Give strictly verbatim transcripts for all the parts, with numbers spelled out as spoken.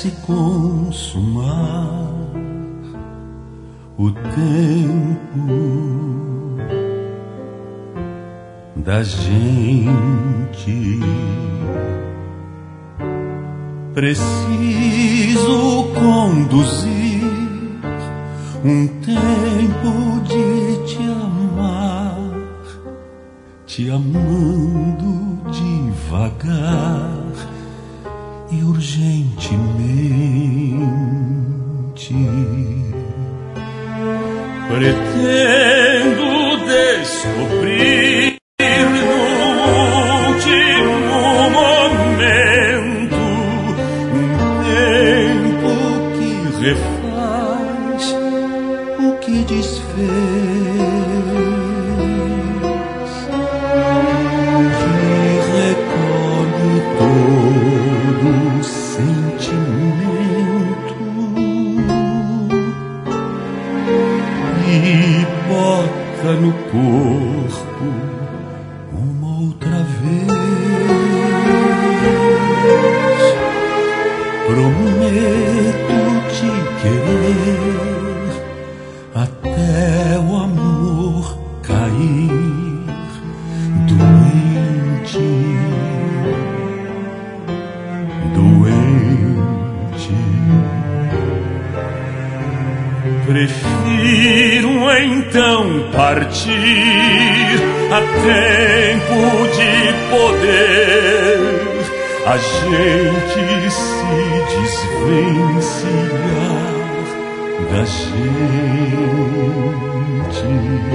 se consumar o tempo da gente. Preciso conduzir um tempo de te amar, te amando devagar e urgentemente. Pretendo descobrir no último momento um tempo que refaz o que desfez, que recolhe todo o sentimento e bota no corpo uma outra vez. Prometo te querer até o amor cair doente, doente. Prefiro então partir a tempo de poder a gente se desvencilhar da gente.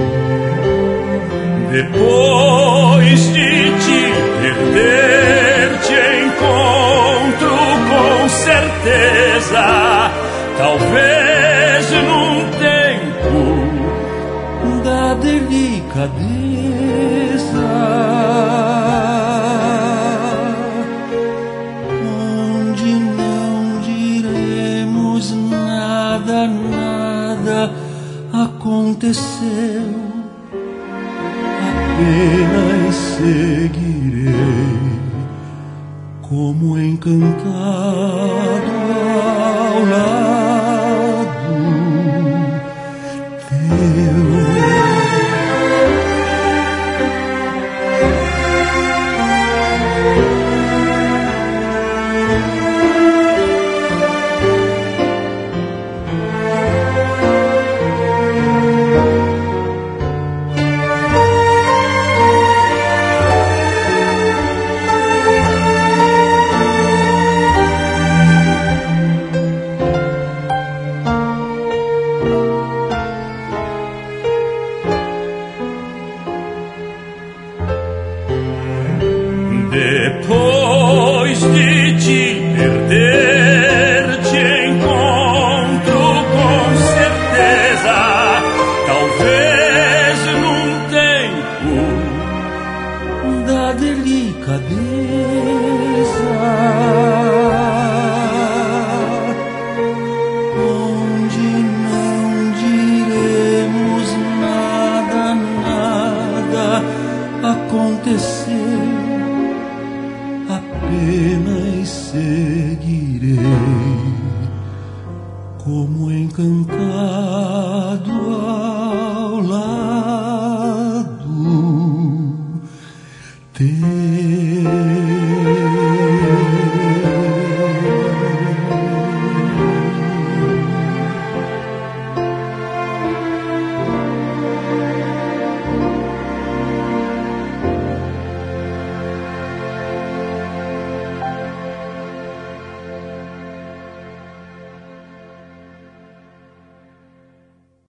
Depois de te perder, te encontro com certeza, talvez num tempo da delicadeza, onde não diremos nada, nada aconteceu, apenas seguirei como encantado ao lado teu. Depois de te perder, te encontro com certeza, talvez num tempo da delicadeza, onde não diremos nada, nada aconteceu, apenas seguirei como encantado ao lado teu.